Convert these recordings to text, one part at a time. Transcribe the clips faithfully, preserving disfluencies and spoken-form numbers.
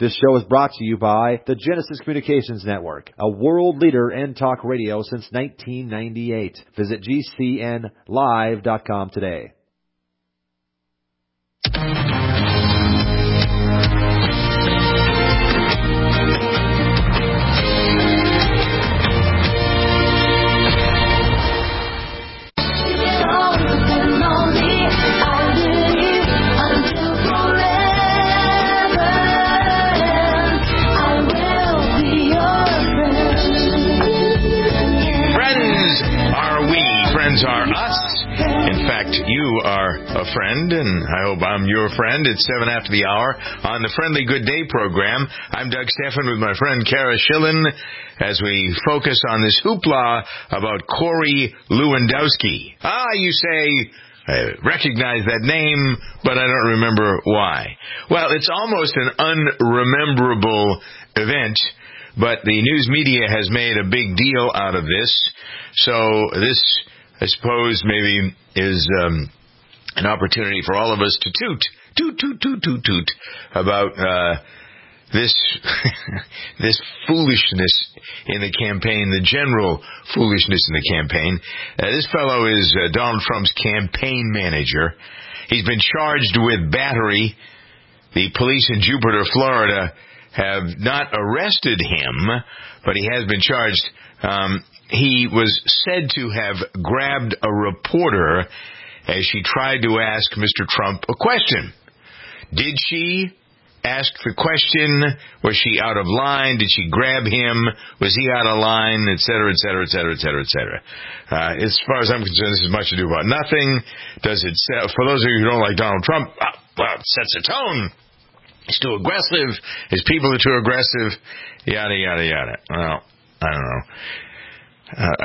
This show is brought to you by the Genesis Communications Network, a world leader in talk radio since nineteen ninety-eight. Visit G C N live dot com today. Are us. In fact, you are a friend, and I hope I'm your friend. It's seven after the hour on the Friendly Good Day program. I'm Doug Stephan with my friend Kara Schillen as we focus on this hoopla about Corey Lewandowski. Ah, you say, I recognize that name, but I don't remember why. Well, it's almost an unrememberable event, but the news media has made a big deal out of this. So this, I suppose, maybe is um, an opportunity for all of us to toot, toot, toot, toot, toot, toot about uh, this this foolishness in the campaign, the general foolishness in the campaign. Uh, this fellow is uh, Donald Trump's campaign manager. He's been charged with battery. The police in Jupiter, Florida, have not arrested him, but he has been charged. Um, he was said to have grabbed a reporter as she tried to ask Mister Trump a question. Did she ask the question? Was she out of line? Did she grab him? Was he out of line? Et cetera, et cetera, et cetera, et cetera, et cetera. Uh, as far as I'm concerned, this is much ado about nothing. Does it set, for those of you who don't like Donald Trump, well, it sets a tone. He's too aggressive. His people are too aggressive. Yada, yada, yada. Well, I don't know. Uh,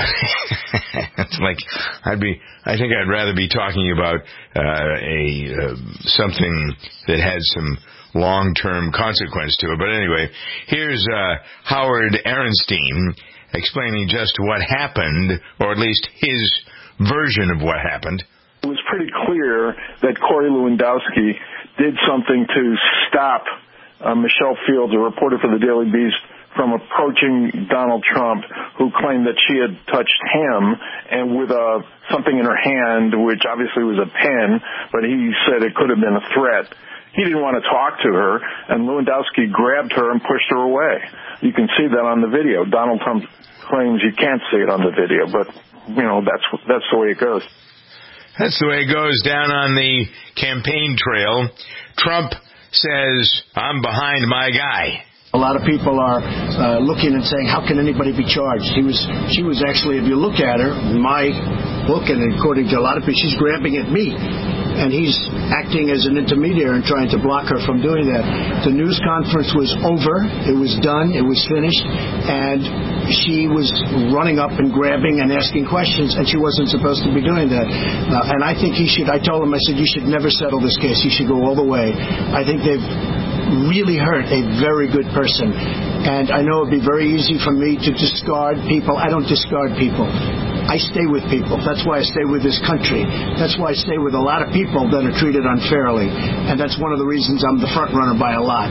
it's like I'd be. I think I'd rather be talking about uh, a uh, something that has some long-term consequence to it. But anyway, here's uh, Howard Arenstein explaining just what happened, or at least his version of what happened. It was pretty clear that Corey Lewandowski did something to stop uh, Michelle Fields, a reporter for the Daily Beast, from approaching Donald Trump, who claimed that she had touched him, and with uh, something in her hand, which obviously was a pen, but he said it could have been a threat. He didn't want to talk to her, and Lewandowski grabbed her and pushed her away. You can see that on the video. Donald Trump claims you can't see it on the video, but, you know, that's that's the way it goes. That's the way it goes down on the campaign trail. Trump says, I'm behind my guy. A lot of people are uh, looking and saying, how can anybody be charged? He was, she was actually, if you look at her, my book, and according to a lot of people, she's grabbing at me. And he's acting as an intermediary and trying to block her from doing that. The news conference was over. It was done. It was finished. And she was running up and grabbing and asking questions, and she wasn't supposed to be doing that. Uh, and I think he should, I told him, I said, you should never settle this case. You should go all the way. I think they've really hurt a very good person. And I know it would be very easy for me to discard people. I don't discard people. I stay with people. That's why I stay with this country. That's why I stay with a lot of people that are treated unfairly. And that's one of the reasons I'm the front runner by a lot.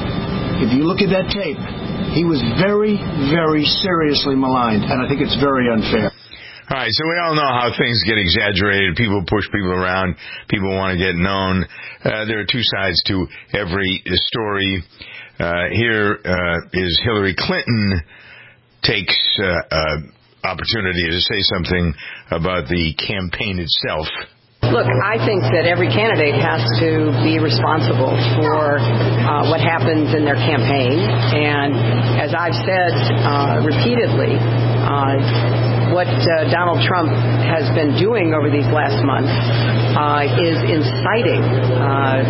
If you look at that tape, he was very, very seriously maligned. And I think it's very unfair. All right, so we all know how things get exaggerated. People push people around. People want to get known. Uh, there are two sides to every story. Uh, here uh, is Hillary Clinton takes uh, uh, opportunity to say something about the campaign itself. Look, I think that every candidate has to be responsible for uh, what happens in their campaign. And as I've said uh, repeatedly, uh, what uh, Donald Trump has been doing over these last months uh, is inciting uh,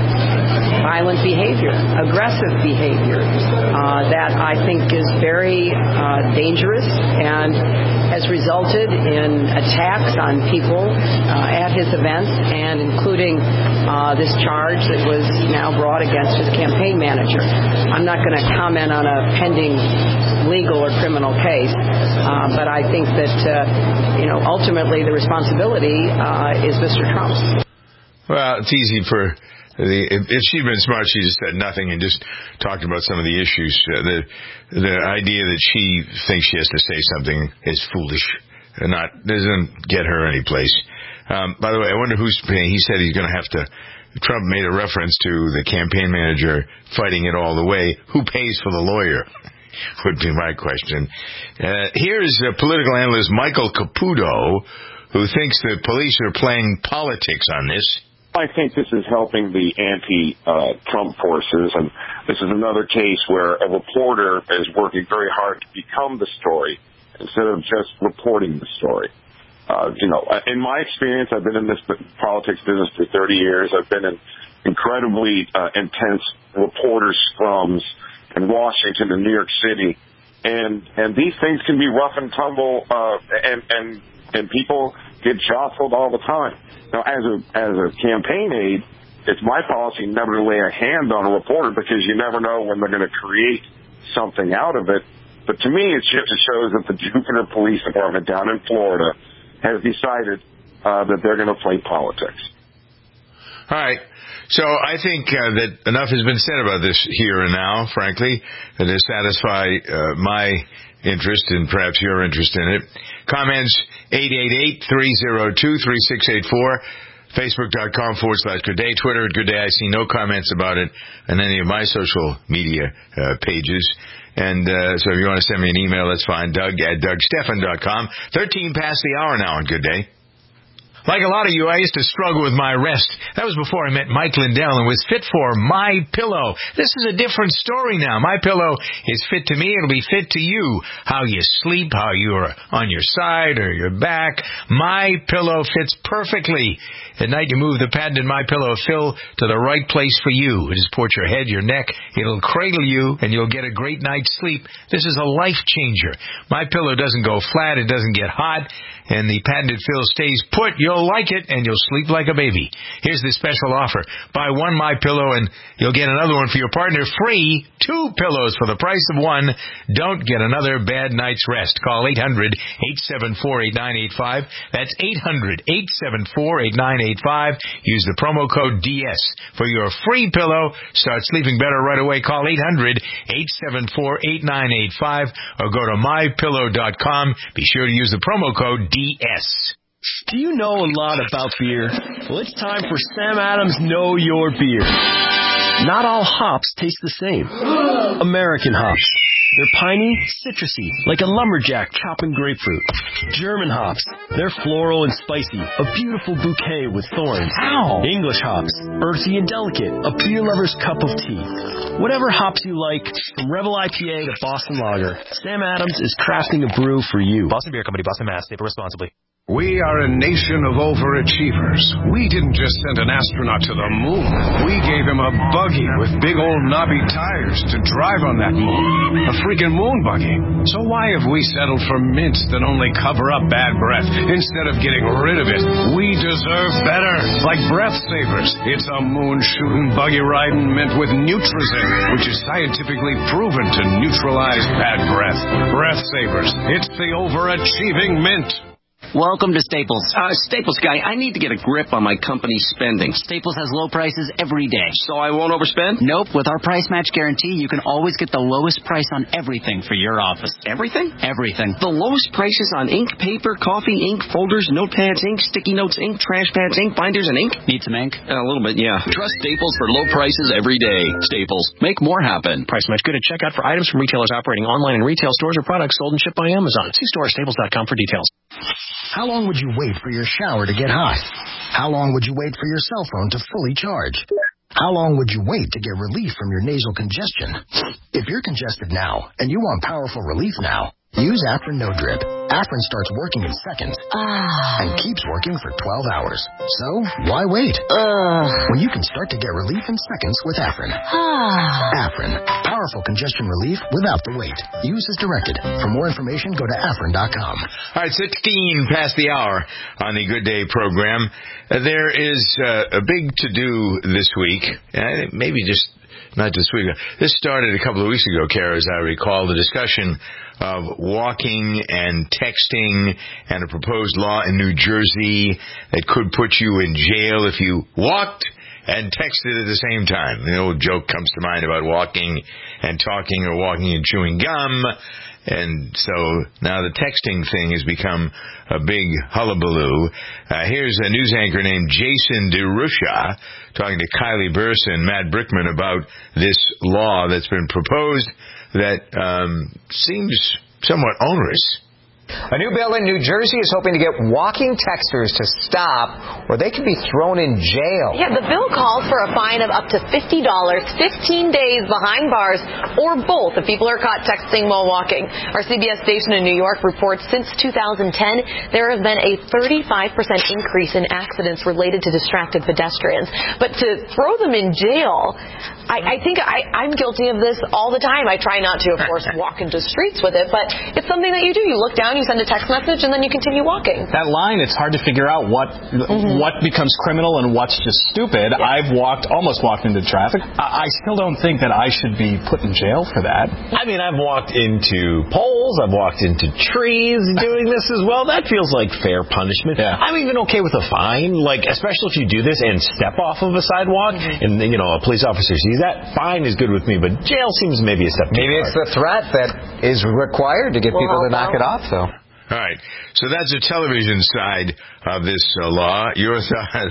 violent behavior, aggressive behavior uh, that I think is very uh, dangerous and has resulted in attacks on people uh, at his events, and including uh, this charge that was now brought against his campaign manager. I'm not going to comment on a pending legal or criminal case, uh, but I think that, uh, you know, ultimately the responsibility uh, is Mister Trump's. Well, it's easy for the, if, if she'd been smart, she just said nothing and just talked about some of the issues. Uh, the the idea that she thinks she has to say something is foolish. And not doesn't get her any place. Um, by the way, I wonder who's paying. He said he's going to have to. Trump made a reference to the campaign manager fighting it all the way. Who pays for the lawyer? Would be my question. Uh, here's uh, political analyst Michael Caputo, who thinks that police are playing politics on this. I think this is helping the anti-Trump uh, forces, and this is another case where a reporter is working very hard to become the story instead of just reporting the story. Uh, you know, in my experience, I've been in this politics business for thirty years. I've been in incredibly uh, intense reporter scrums in Washington and New York City, and and these things can be rough and tumble, uh, and and and people get jostled all the time. Now, as a as a campaign aide, it's my policy never to lay a hand on a reporter because you never know when they're going to create something out of it. But to me, it just shows that the Jupiter Police Department down in Florida has decided uh, that they're going to play politics. All right. So I think uh, that enough has been said about this here and now, frankly, to satisfy uh, my interest and perhaps your interest in it. Comments eight eight eight, three oh two, three six eight four, Facebook.com forward slash Good Day, Twitter at Good Day. I see no comments about it on any of my social media uh, pages. And uh, so if you want to send me an email, that's fine. Doug at Doug Stephan dot com. thirteen past the hour now on Good Day. Like a lot of you, I used to struggle with my rest. That was before I met Mike Lindell and was fit for My Pillow. This is a different story now. My Pillow is fit to me. It'll be fit to you. How you sleep, how you're on your side or your back. My Pillow fits perfectly. At night, you move the patented My Pillow fill to the right place for you. It just supports your head, your neck. It'll cradle you, and you'll get a great night's sleep. This is a life changer. My Pillow doesn't go flat. It doesn't get hot. And the patented fill stays put. You'll like it, and you'll sleep like a baby. Here's the special offer. Buy one My Pillow, and you'll get another one for your partner free. Two pillows for the price of one. Don't get another bad night's rest. Call eight hundred, eight seven four, eight nine eight five. That's eight hundred, eight seven four, eight nine eight five. Use the promo code D S for your free pillow. Start sleeping better right away. Call eight hundred, eight seven four, eight nine eight five or go to my pillow dot com. Be sure to use the promo code D S. Do you know a lot about beer? Well, it's time for Sam Adams Know Your Beer. Not all hops taste the same. American hops. They're piney, citrusy, like a lumberjack chopping grapefruit. German hops. They're floral and spicy, a beautiful bouquet with thorns. Ow! English hops. Earthy and delicate, a beer lover's cup of tea. Whatever hops you like, from Rebel I P A to Boston Lager, Sam Adams is crafting a brew for you. Boston Beer Company, Boston, Mass. Save responsibly. We are a nation of overachievers. We didn't just send an astronaut to the moon. We gave him a buggy with big old knobby tires to drive on that moon. A freaking moon buggy. So why have we settled for mints that only cover up bad breath instead of getting rid of it? We deserve better. Like Breath Savers. It's a moon-shooting, buggy-riding mint with Nutrizin, which is scientifically proven to neutralize bad breath. Breath Savers. It's the overachieving mint. Welcome to Staples. Uh, Staples guy, I need to get a grip on my company's spending. Staples has low prices every day. So I won't overspend? Nope. With our price match guarantee, you can always get the lowest price on everything for your office. Everything? Everything. The lowest prices on ink, paper, coffee, ink, folders, notepads, ink, sticky notes, ink, trash pads, ink, binders, and ink? Need some ink? Uh, a little bit, yeah. Trust Staples for low prices every day. Staples. Make more happen. Price match good at checkout for items from retailers operating online in retail stores or products sold and shipped by Amazon. See store at staples dot com for details. How long would you wait for your shower to get hot? How long would you wait for your cell phone to fully charge? How long would you wait to get relief from your nasal congestion? If you're congested now and you want powerful relief now, use Afrin No Drip. Afrin starts working in seconds ah. and keeps working for twelve hours. So, why wait? Uh. When you can start to get relief in seconds with Afrin. Ah. Afrin. Powerful congestion relief without the wait. Use as directed. For more information, go to afrin dot com. All right, sixteen past the hour on the Good Day program. Uh, there is uh, a big to-do this week. Uh, maybe just not this week. This started a couple of weeks ago, Kara, as I recall, the discussion of walking and texting and a proposed law in New Jersey that could put you in jail if you walked and texted at the same time. The old joke comes to mind about walking and talking or walking and chewing gum. And so now the texting thing has become a big hullabaloo. Uh, here's a news anchor named Jason DeRusha talking to Kylie Burse and Matt Brickman about this law that's been proposed that um, seems somewhat onerous. A new bill in New Jersey is hoping to get walking texters to stop, or they could be thrown in jail. Yeah, the bill calls for a fine of up to fifty dollars, fifteen days behind bars, or both if people are caught texting while walking. Our C B S station in New York reports since two thousand ten, there has been a thirty-five percent increase in accidents related to distracted pedestrians. But to throw them in jail, I, I think I, I'm guilty of this all the time. I try not to, of course, walk into streets with it, but it's something that you do. You look down, you send a text message, and then you continue walking. That line, it's hard to figure out what mm-hmm. what becomes criminal and what's just stupid. Yeah. I've walked, almost walked into traffic. I, I still don't think that I should be put in jail for that. I mean, I've walked into poles, I've walked into trees doing this as well. That feels like fair punishment. Yeah. I'm even okay with a fine, like, especially if you do this and step off of a sidewalk, mm-hmm. and, you know, a police officer sees that, fine is good with me, but jail seems maybe a step too Maybe far. It's the threat that is required to get well, people to knock well. it off, though. All right, so that's the television side of this uh, law. Your thoughts?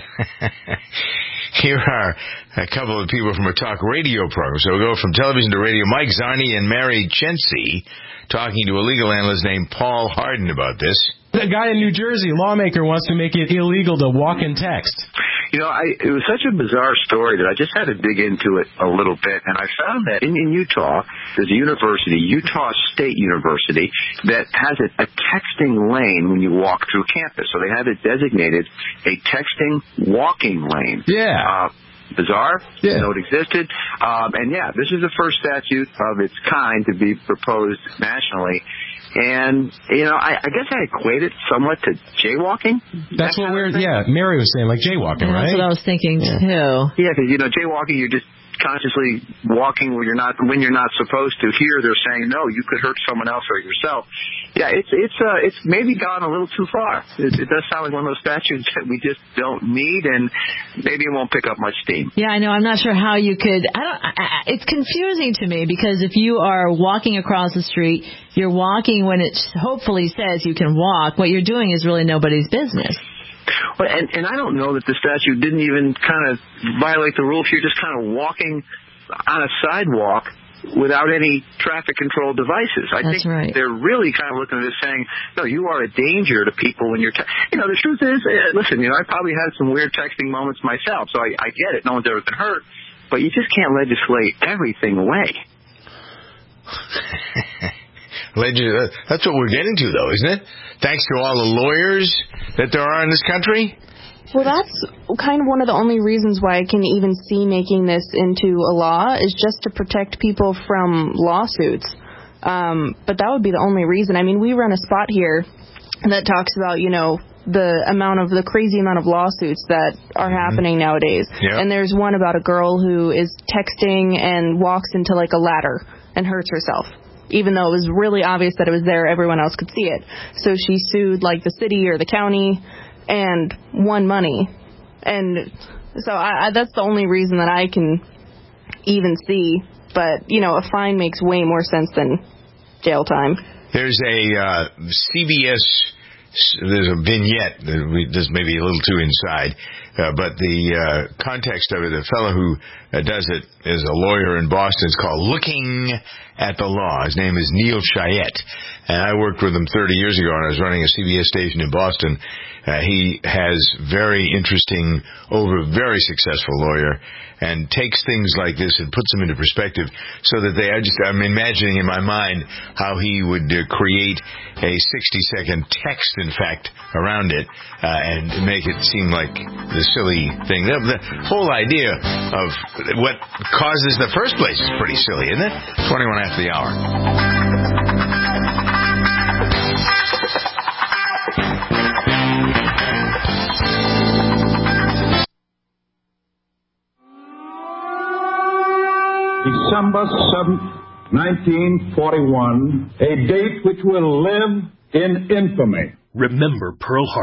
Here are a couple of people from a talk radio program. So we'll go from television to radio. Mike Zarni and Mary Chency talking to a legal analyst named Paul Harden about this. A guy in New Jersey, lawmaker, wants to make it illegal to walk and text. You know, I, it was such a bizarre story that I just had to dig into it a little bit, and I found that in, in Utah, there's a university, Utah State University, that has a, a texting lane when you walk through campus. So they have it designated a texting walking lane. Yeah. Uh, bizarre. Yeah. Didn't know it existed. Um, and, yeah, this is the first statute of its kind to be proposed nationally. And, you know, I, I guess I equate it somewhat to jaywalking. That's what we're, yeah, Mary was saying, like jaywalking, yeah, right? That's what I was thinking, yeah. too. Yeah, because, you know, jaywalking, you're just consciously walking where you're not, when you're not supposed to. Here, they're saying, no, you could hurt someone else or yourself. Yeah, it's, it's, uh, it's maybe gone a little too far. It, it does sound like one of those statutes that we just don't need, and maybe it won't pick up much steam. Yeah, I know. I'm not sure how you could, I don't, I, it's confusing to me, because if you are walking across the street, you're walking when it hopefully says you can walk. What you're doing is really nobody's business. Well, and, and I don't know that the statute didn't even kind of violate the rule if you're just kind of walking on a sidewalk without any traffic control devices. I That's think right. They're really kind of looking at this saying, no, you are a danger to people when you're, te- you know, the truth is, uh, listen, you know, I probably had some weird texting moments myself, so I, I get it. No one's ever been hurt, but you just can't legislate everything away. Legis- That's what we're getting to, though, isn't it? Thanks to all the lawyers that there are in this country. Well, that's kind of one of the only reasons why I can even see making this into a law, is just to protect people from lawsuits. Um, but that would be the only reason. I mean, we run a spot here that talks about, you know, the amount of, the crazy amount of lawsuits that are mm-hmm. happening nowadays. Yep. And there's one about a girl who is texting and walks into like a ladder and hurts herself. Even though it was really obvious that it was there, everyone else could see it. So she sued, like, the city or the county and won money. And so I, I, that's the only reason that I can even see. But, you know, a fine makes way more sense than jail time. There's a uh, C B S, there's a vignette, that we, this may be a little too inside, uh, but the uh, context of it, the fellow who uh, does it is a lawyer in Boston. It's called Looking at the Law. His name is Neil Chayette, and I worked with him thirty years ago, and I was running a C B S station in Boston. Uh, he has very interesting, over very successful lawyer, and takes things like this and puts them into perspective so that they, I just, I'm imagining in my mind how he would uh, create a sixty second text, in fact, around it, uh, and make it seem like the silly thing. The, the whole idea of what causes the first place is pretty silly, isn't it? twenty-one after the hour. December seventh, nineteen forty-one, a date which will live in infamy. Remember Pearl Harbor,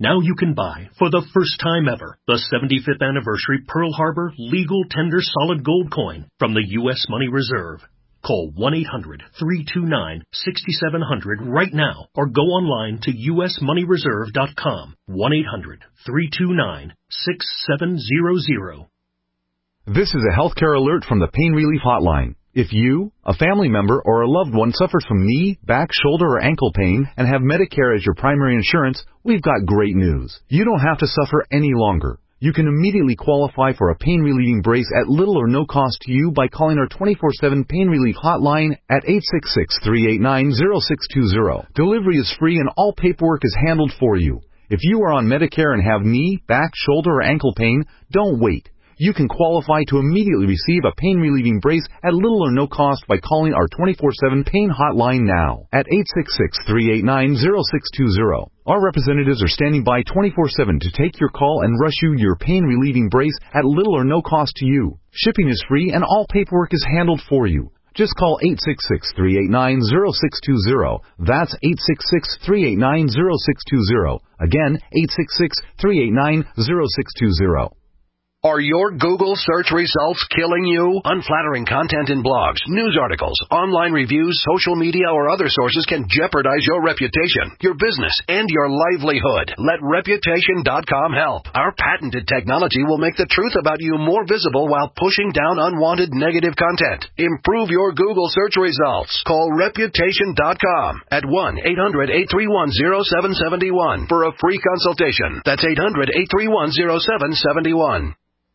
Now you can buy, for the first time ever, the seventy-fifth anniversary Pearl Harbor Legal Tender Solid Gold Coin from the U S Money Reserve. Call one eight hundred, three two nine, six seven zero zero right now or go online to U S money reserve dot com. one eight hundred, three two nine, six seven zero zero. This is a healthcare alert from the Pain Relief Hotline. If you, a family member, or a loved one suffers from knee, back, shoulder, or ankle pain and have Medicare as your primary insurance, we've got great news. You don't have to suffer any longer. You can immediately qualify for a pain-relieving brace at little or no cost to you by calling our twenty-four seven Pain Relief Hotline at eight six six, three eight nine, zero six two zero. Delivery is free and all paperwork is handled for you. If you are on Medicare and have knee, back, shoulder, or ankle pain, don't wait. You can qualify to immediately receive a pain-relieving brace at little or no cost by calling our twenty-four seven Pain Hotline now at eight six six, three eight nine, zero six two zero. Our representatives are standing by twenty-four seven to take your call and rush you your pain-relieving brace at little or no cost to you. Shipping is free and all paperwork is handled for you. Just call eight six six, three eight nine, zero six two zero. That's eight six six, three eight nine, zero six two zero. Again, eight six six, three eight nine, zero six two zero. Are your Google search results killing you? Unflattering content in blogs, news articles, online reviews, social media, or other sources can jeopardize your reputation, your business, and your livelihood. Let Reputation dot com help. Our patented technology will make the truth about you more visible while pushing down unwanted negative content. Improve your Google search results. Call Reputation dot com at one eight hundred, eight three one, zero seven seven one for a free consultation. That's eight hundred, eight three one, zero seven seven one.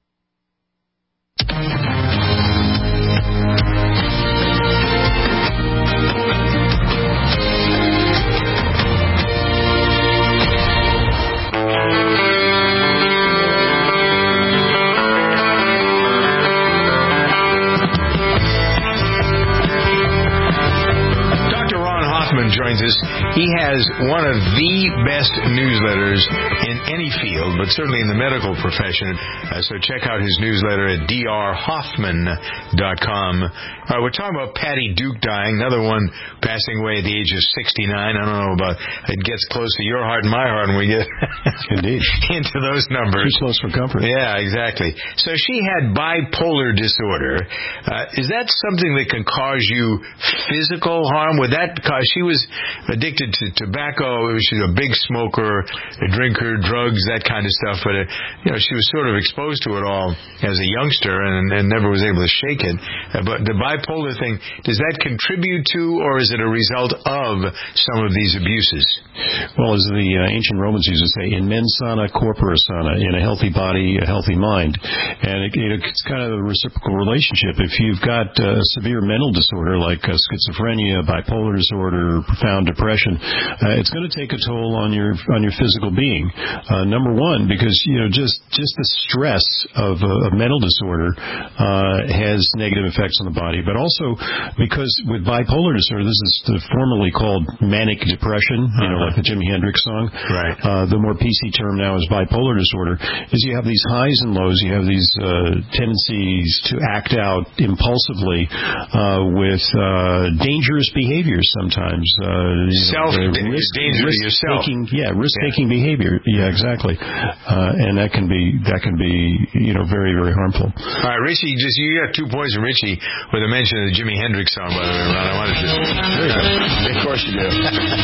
Joins us. He has one of the best newsletters in any field, but certainly in the medical profession. Uh, so check out his newsletter at d r hoffman dot com. Uh, we're talking about Patty Duke dying, another one passing away at the age of sixty-nine. I don't know about, it gets close to your heart and my heart when we get Indeed. into those numbers. Too close for comfort. Yeah, exactly. So she had bipolar disorder. Uh, is that something that can cause you physical harm? Would that cause, she was addicted to tobacco. She's a big smoker, a drinker, drugs, that kind of stuff. But, uh, you know, she was sort of exposed to it all as a youngster and, and never was able to shake it. Uh, but the bipolar thing, does that contribute to, or is it a result of some of these abuses? Well, as the uh, ancient Romans used to say, in mens sana corpora sana, in a healthy body, a healthy mind. And it, it, it's kind of a reciprocal relationship. If you've got uh, severe mental disorder like uh, schizophrenia, bipolar disorder, profound depression, uh, it's going to take a toll on your on your physical being. Uh, number one, because you know just just the stress of a, a mental disorder uh, has negative effects on the body, but also because with bipolar disorder, this is the formerly called manic depression, you know, like the Jimi Hendrix song. Right. Uh, the more P C term now is bipolar disorder. Is you have these highs and lows, you have these uh, tendencies to act out impulsively uh, with uh, dangerous behaviors sometimes. Uh, Self uh, risk, danger to yourself. Taking, yeah, risk-taking yeah. behavior. Yeah, exactly. Uh, and that can be that can be you know very very harmful. All right, Richie, just you got two points from Richie with a mention of the Jimi Hendrix song. By the way, Ron, I wanted to. There you go. Of course you do.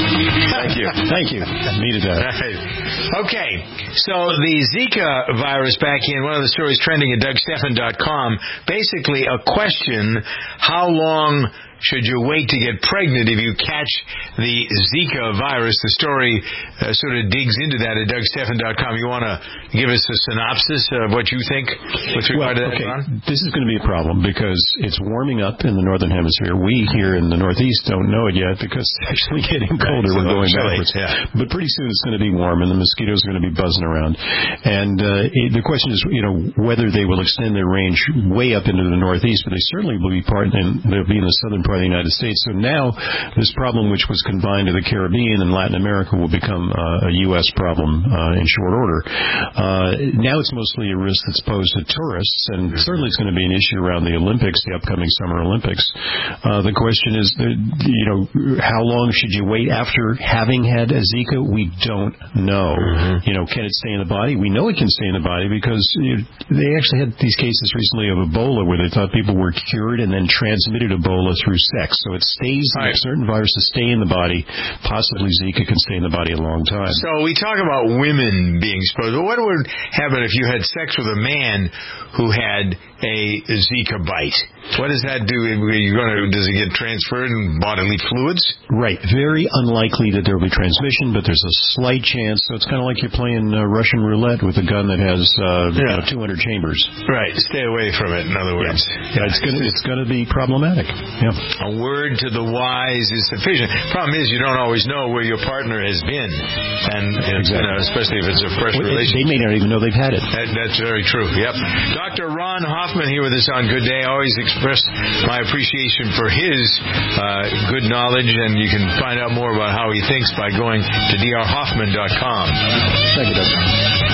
Thank you. Thank you. Needed that. Right. Okay, so the Zika virus back in one of the stories trending at doug stephan dot com. Basically, a question: how long should you wait to get pregnant if you catch the Zika virus? The story uh, sort of digs into that at doug stephan dot com. You want to give us a synopsis of what you think with regard well, to that, okay. Ron? This is going to be a problem because it's warming up in the northern hemisphere. We here in the northeast don't know it yet because it's actually getting colder. Right, We're going chilly, backwards. yeah. But pretty soon it's going to be warm and the mosquitoes are going to be buzzing around. And uh, it, the question is, you know, whether they will extend their range way up into the northeast, but they certainly will be part, and they'll be in the southern part of the United States. So now this problem, which which was confined to the Caribbean and Latin America, will become uh, a U S problem uh, in short order. Uh, now it's mostly a risk that's posed to tourists, and certainly it's going to be an issue around the Olympics, the upcoming Summer Olympics. Uh, the question is, uh, you know, how long should you wait after having had a Zika? We don't know. Mm-hmm. You know, can it stay in the body? We know it can stay in the body because you know, they actually had these cases recently of Ebola where they thought people were cured and then transmitted Ebola through sex. So it stays, right. Certain viruses stay in the body. Possibly Zika can stay in the body a long time. So we talk about women being exposed. But what would happen if you had sex with a man who had a Zika bite? What does that do? Are you going to, does it get transferred in bodily fluids? Right. Very unlikely that there will be transmission, but there's a slight chance. So it's kind of like you're playing uh, Russian roulette with a gun that has uh, yeah. you know, two hundred chambers. Right. Stay away from it, in other words. Yeah, yeah it's going to it's going to be problematic. Yeah. A word to the wise is sufficient. Problem is, you don't always know where your partner has been, and exactly. you know, especially if it's a fresh well, relationship. They may not even know they've had it. That, that's very true. Yep. Doctor Ron Hoffman here with us on Good Day. Always expressed my appreciation for his uh, good knowledge, and you can find out more about how he thinks by going to d r hoffman dot com. Thank you, Doctor.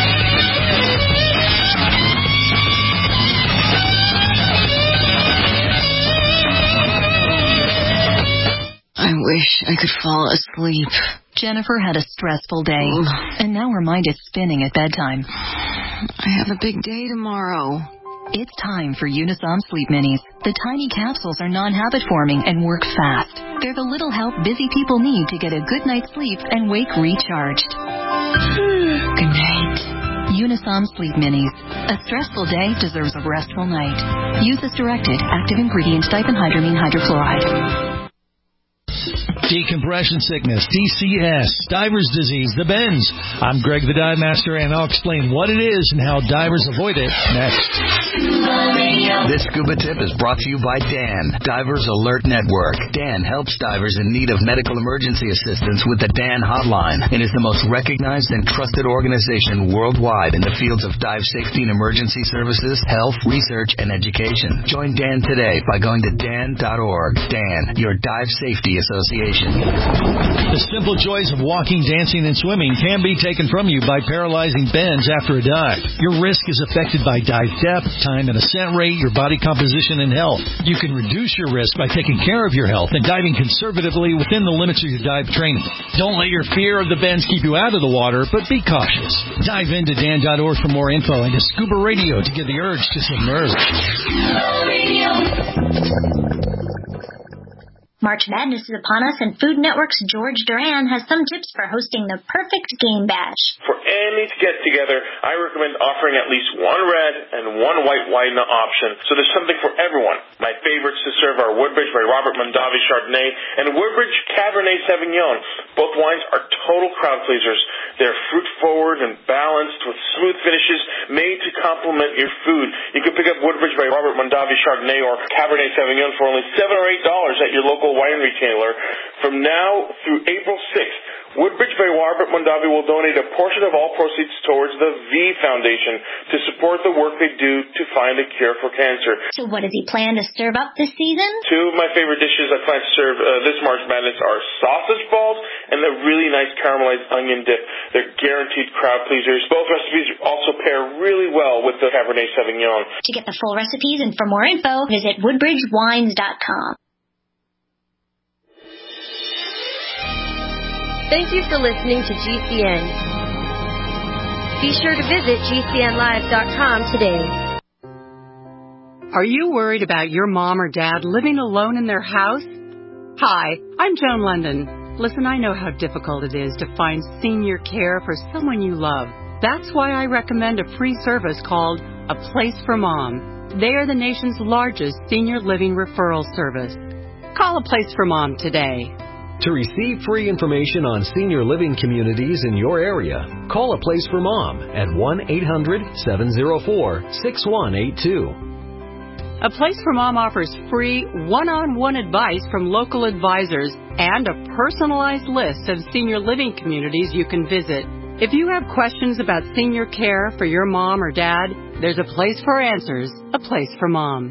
I wish I could fall asleep. Jennifer had a stressful day, and now her mind is spinning at bedtime. I have a big day tomorrow. It's time for Unisom Sleep Minis. The tiny capsules are non-habit forming and work fast. They're the little help busy people need to get a good night's sleep and wake recharged. Good night. Unisom Sleep Minis. A stressful day deserves a restful night. Use as directed. Active ingredients: diphenhydramine hydrochloride. Decompression sickness, D C S, diver's disease, the bends. I'm Greg the Dive Master, and I'll explain what it is and how divers avoid it next. This scuba tip is brought to you by Dan, Divers Alert Network. Dan helps divers in need of medical emergency assistance with the Dan Hotline and is the most recognized and trusted organization worldwide in the fields of dive safety and emergency services, health, research, and education. Join Dan today by going to dan dot org. Dan, your dive safety association. The simple joys of walking, dancing, and swimming can be taken from you by paralyzing bends after a dive. Your risk is affected by dive depth, time and ascent rate, your body composition, and health. You can reduce your risk by taking care of your health and diving conservatively within the limits of your dive training. Don't let your fear of the bends keep you out of the water, but be cautious. Dive into dan dot org for more info and to Scuba Radio to get the urge to submerge. March Madness is upon us, and Food Network's George Duran has some tips for hosting the perfect game bash. For any get-together, I recommend offering at least one red and one white wine option, so there's something for everyone. My favorites to serve are Woodbridge by Robert Mondavi Chardonnay and Woodbridge Cabernet Sauvignon. Both wines are total crowd pleasers. They're fruit-forward and balanced with smooth finishes made to complement your food. You can pick up Woodbridge by Robert Mondavi Chardonnay or Cabernet Sauvignon for only seven or eight dollars at your local wine retailer. From now through April sixth, Woodbridge by Robert Mondavi will donate a portion of all proceeds towards the V Foundation to support the work they do to find a cure for cancer. So what does he plan to serve up this season? Two of my favorite dishes I plan to serve uh, this March Madness are sausage balls and the really nice caramelized onion dip. They're guaranteed crowd pleasers. Both recipes also pair really well with the Cabernet Sauvignon. To get the full recipes and for more info, visit woodbridge wines dot com. Thank you for listening to G C N. Be sure to visit G C N live dot com today. Are you worried about your mom or dad living alone in their house? Hi, I'm Joan London. Listen, I know how difficult it is to find senior care for someone you love. That's why I recommend a free service called A Place for Mom. They are the nation's largest senior living referral service. Call A Place for Mom today. To receive free information on senior living communities in your area, call A Place for Mom at one eight hundred seven oh four six one eight two. A Place for Mom offers free one-on-one advice from local advisors and a personalized list of senior living communities you can visit. If you have questions about senior care for your mom or dad, there's a place for answers, A Place for Mom.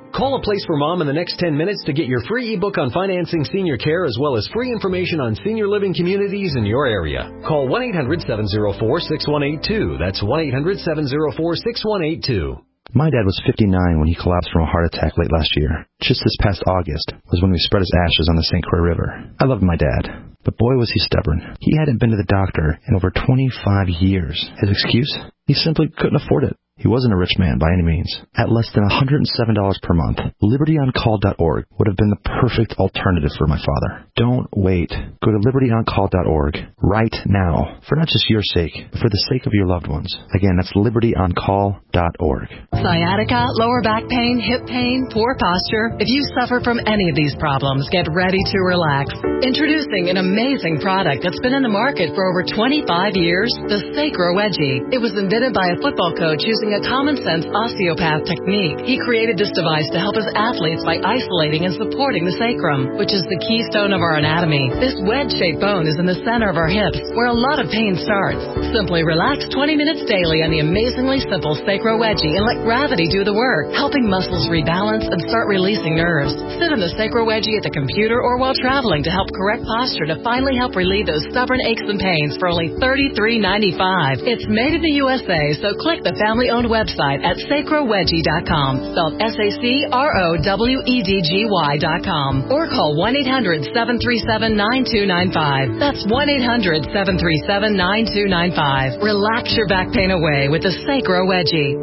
Call A Place for Mom in the next ten minutes to get your free ebook on financing senior care as well as free information on senior living communities in your area. Call one eight hundred seven oh four six one eight two. That's one eight hundred seven oh four six one eight two. My dad was fifty-nine when he collapsed from a heart attack late last year. Just this past August was when we spread his ashes on the Saint Croix River. I loved my dad, but boy was he stubborn. He hadn't been to the doctor in over twenty-five years. His excuse? He simply couldn't afford it. He wasn't a rich man by any means. At less than one hundred seven dollars per month, liberty on call dot org would have been the perfect alternative for my father. Don't wait. Go to liberty on call dot org right now, for not just your sake, but for the sake of your loved ones. Again, that's liberty on call dot org. Sciatica, lower back pain, hip pain, poor posture. If you suffer from any of these problems, get ready to relax. Introducing an amazing product that's been in the market for over twenty-five years, the Sacro Wedgie. It was invented by a football coach using a common-sense osteopath technique. He created this device to help his athletes by isolating and supporting the sacrum, which is the keystone of our anatomy. This wedge-shaped bone is in the center of our hips, where a lot of pain starts. Simply relax twenty minutes daily on the amazingly simple Sacro Wedgie and let gravity do the work, helping muscles rebalance and start releasing nerves. Sit on the Sacro Wedgie at the computer or while traveling to help correct posture to finally help relieve those stubborn aches and pains for only thirty-three ninety-five. It's made in the U S A, so click the family-owned website at sacro wedgie dot com, spelled S A C R O W E D G Y dot com, or call one eight hundred seven three seven nine two nine five. That's one eight hundred seven three seven nine two nine five. Relax your back pain away with the Sacro Wedgie.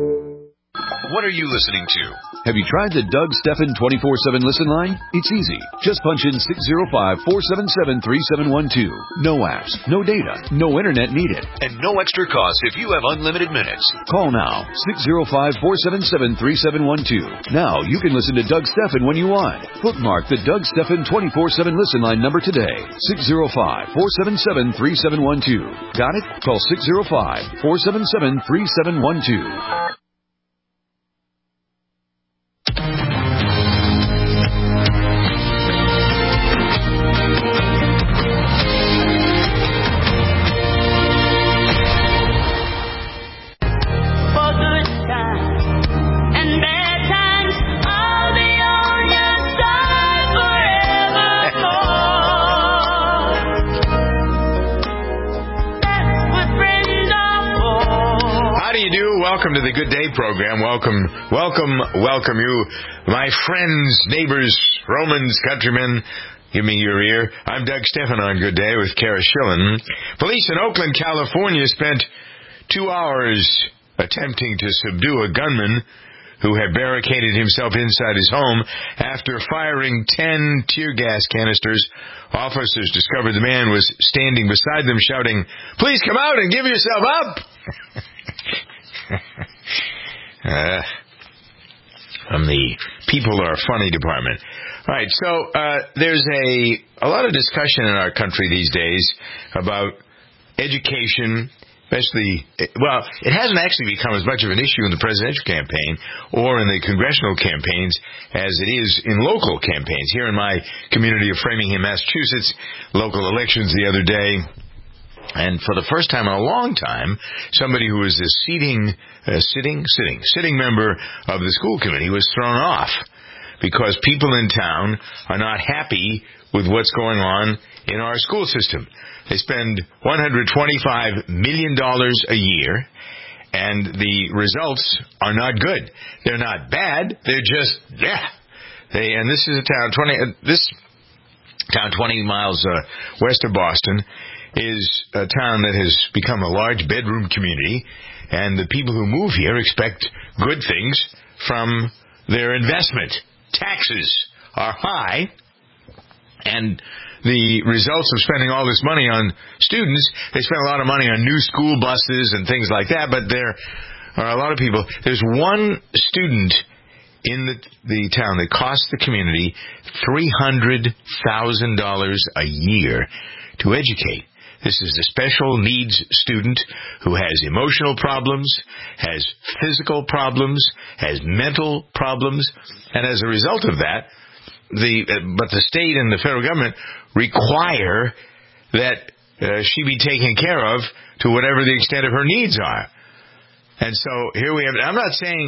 What are you listening to? Have you tried the Doug Stephan twenty-four seven listen line? It's easy. Just punch in six oh five, four seven seven, three seven one two. No apps, no data, no internet needed, and no extra cost if you have unlimited minutes. Call now, six oh five, four seven seven, three seven one two. Now you can listen to Doug Stephan when you want. Bookmark the Doug Stephan twenty-four seven listen line number today, six oh five, four seven seven, three seven one two. Got it? Call six oh five, four seven seven, three seven one two. Welcome to the Good Day program. Welcome, welcome, welcome you, my friends, neighbors, Romans, countrymen. Give me your ear. I'm Doug Stephan on Good Day with Kara Schillen. Police in Oakland, California spent two hours attempting to subdue a gunman who had barricaded himself inside his home after firing ten tear gas canisters. Officers discovered the man was standing beside them shouting, "Please come out and give yourself up!" uh, from the People Are Funny department. All right, so uh, there's a, a lot of discussion in our country these days about education, especially, well, it hasn't actually become as much of an issue in the presidential campaign or in the congressional campaigns as it is in local campaigns. Here in my community of Framingham, Massachusetts, local elections the other day, and for the first time in a long time, somebody who was a seating, uh, sitting, sitting, sitting member of the school committee was thrown off because people in town are not happy with what's going on in our school system. They spend one hundred twenty-five million dollars a year, and the results are not good. They're not bad. They're just, yeah. They, and this is a town, twenty, uh, this town twenty miles uh, west of Boston, is a town that has become a large bedroom community, and the people who move here expect good things from their investment. Taxes are high, and the results of spending all this money on students, they spend a lot of money on new school buses and things like that, but there are a lot of people. There's one student in the, the town that costs the community three hundred thousand dollars a year to educate. This is a special needs student who has emotional problems, has physical problems, has mental problems, and as a result of that, the uh, but the state and the federal government require that uh, she be taken care of to whatever the extent of her needs are. And so here we have, I'm not saying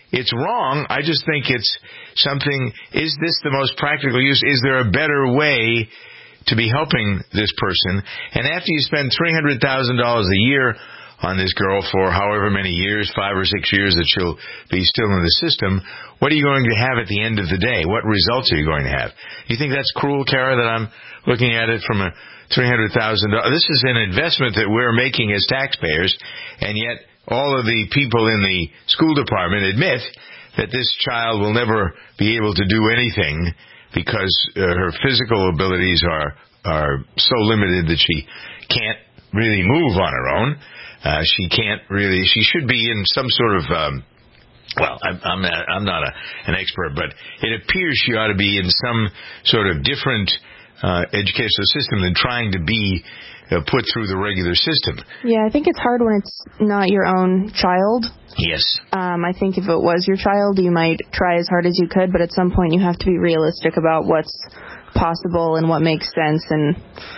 it's wrong. I just think it's something, is this the most practical use? Is there a better way to be helping this person? And after you spend three hundred thousand dollars a year on this girl for however many years, five or six years that she'll be still in the system, what are you going to have at the end of the day? What results are you going to have? You think that's cruel, Kara, that I'm looking at it from a three hundred thousand dollars? This is an investment that we're making as taxpayers, and yet all of the people in the school department admit that this child will never be able to do anything because uh, her physical abilities are are so limited that she can't really move on her own. Uh, she can't really, she should be in some sort of, um, well, I'm, I'm not, I'm not a, an expert, but it appears she ought to be in some sort of different uh, educational system than trying to be uh, put through the regular system. Yeah, I think it's hard when it's not your own child. Yes. Um, I think if it was your child, you might try as hard as you could, but at some point you have to be realistic about what's possible and what makes sense, and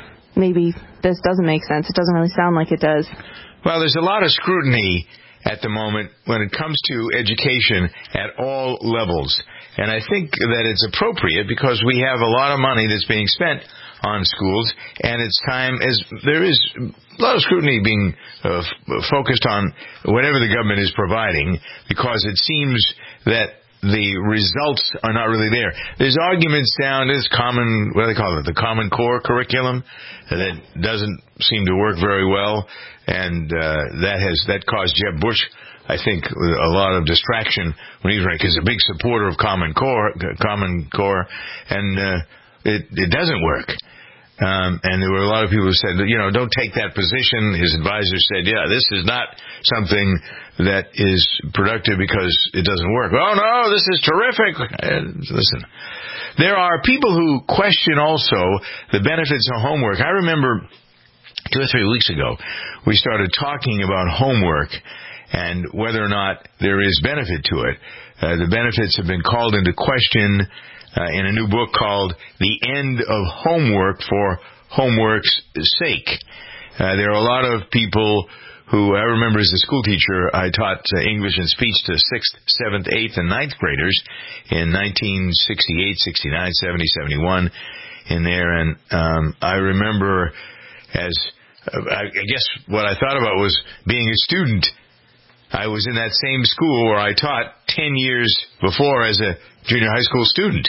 maybe this doesn't make sense. It doesn't really sound like it does. Well, there's a lot of scrutiny at the moment when it comes to education at all levels. And I think that it's appropriate because we have a lot of money that's being spent on schools, and it's time, as there is a lot of scrutiny being uh, f- focused on whatever the government is providing, because it seems that the results are not really there. There's arguments down this common, what do they call it, the Common Core curriculum that doesn't seem to work very well, and uh, that has that caused Jeb Bush, I think, a lot of distraction when he was running, because he's a big supporter of Common Core, Common Core, and uh, it it doesn't work. Um, and there were a lot of people who said, you know, don't take that position. His advisor said, yeah, this is not something that is productive because it doesn't work. Oh, no, this is terrific. Uh, listen, there are people who question also the benefits of homework. I remember two or three weeks ago, we started talking about homework and whether or not there is benefit to it. Uh, the benefits have been called into question Uh, in a new book called The End of Homework for Homework's Sake. Uh, there are a lot of people who, I remember as a school teacher, I taught uh, English and speech to sixth, seventh, eighth, and ninth graders in nineteen sixty-eight, sixty-nine, seventy, seventy-one in there. And um, I remember as, uh, I, I guess what I thought about was being a student. I was in that same school where I taught ten years before as a junior high school student.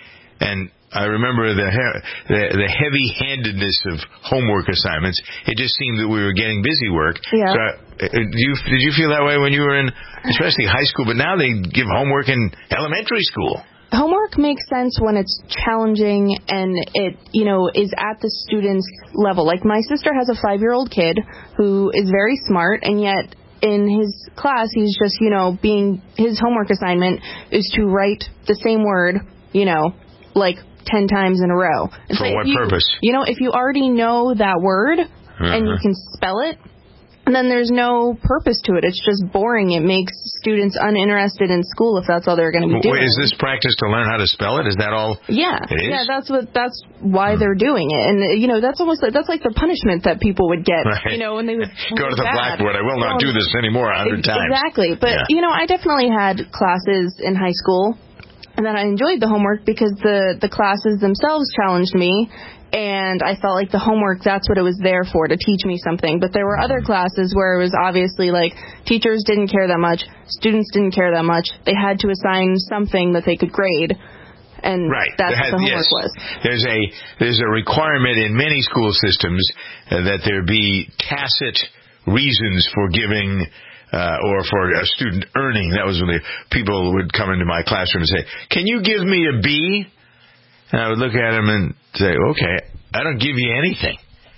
And I remember the the, the heavy-handedness of homework assignments. It just seemed that we were getting busy work. Yeah. So, uh, did you, did you feel that way when you were in, especially high school? But now they give homework in elementary school. Homework makes sense when it's challenging and it, you know, is at the student's level. Like, my sister has a five-year-old kid who is very smart, and yet in his class, he's just, you know, being, his homework assignment is to write the same word, you know, like ten times in a row. For what you, purpose? You know, if you already know that word uh-huh. and you can spell it, then there's no purpose to it. It's just boring. It makes students uninterested in school if that's all they're going to be doing. Wait, is this practice to learn how to spell it? Is that all? Yeah, it is? yeah. That's what. That's why hmm. they're doing it, and you know, that's almost like, that's like the punishment that people would get. Right. You know, when they would go to the bad. blackboard. I will not well, do this anymore a hundred times. Exactly, but yeah. you know, I definitely had classes in high school, and then I enjoyed the homework because the the classes themselves challenged me. And I felt like the homework, that's what it was there for, to teach me something. But there were other classes where it was obviously like teachers didn't care that much, students didn't care that much. They had to assign something that they could grade. And right. that's had, what the homework yes. was. There's a, there's a requirement in many school systems uh, that there be tacit reasons for giving Uh, or for a student earning. That was when the people would come into my classroom and say, can you give me a B? And I would look at them and say, okay, I don't give you anything.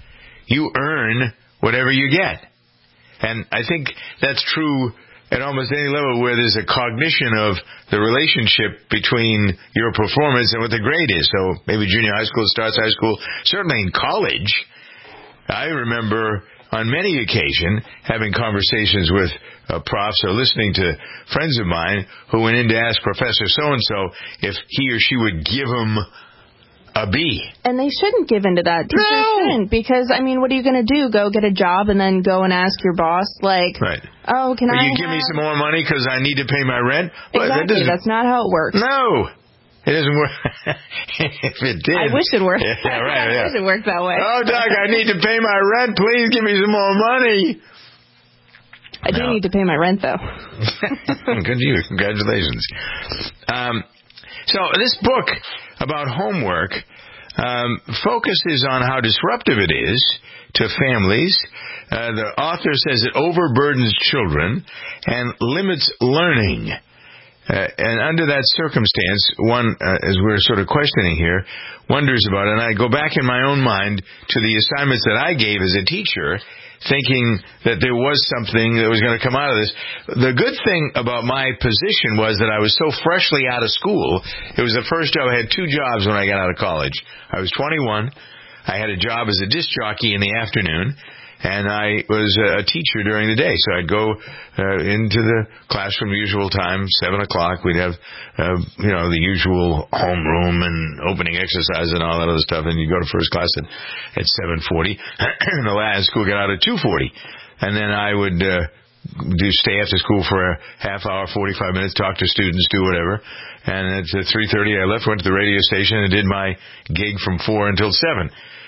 You earn whatever you get. And I think that's true at almost any level where there's a cognition of the relationship between your performance and what the grade is. So maybe junior high school starts high school. Certainly in college, I remember on many occasions having conversations with uh, profs or listening to friends of mine who went in to ask Professor so-and-so if he or she would give them a B. And they shouldn't give into that. Teachers No. shouldn't, because, I mean, what are you going to do? Go get a job and then go and ask your boss, like, right. oh, can Will I you give have... me some more money because I need to pay my rent? Well, that Exactly. doesn't- That's not how it works. No. It doesn't work. If it did. I wish it worked. Yeah, right, I yeah. wish it worked that way. Oh, Doc, I need to pay my rent. Please give me some more money. I do No. need to pay my rent, though. Good to you. Congratulations. Um, so this book about homework um, focuses on how disruptive it is to families. Uh, the author says it overburdens children and limits learning. Uh, and under that circumstance, one, uh, as we're sort of questioning here, wonders about it. And I go back in my own mind to the assignments that I gave as a teacher, thinking that there was something that was going to come out of this. The good thing about my position was that I was so freshly out of school. It was the first job. I had two jobs when I got out of college. I was twenty-one. I had a job as a disc jockey in the afternoon, and I was a teacher during the day. So I'd go uh, into the classroom usual time, seven o'clock. We'd have, uh, you know, the usual homeroom and opening exercise and all that other stuff. And you'd go to first class at, at seven forty. And the last school got out at two forty. And then I would uh, do stay after school for a half hour, forty-five minutes, talk to students, do whatever. And at three thirty I left, went to the radio station, and did my gig from four until seven.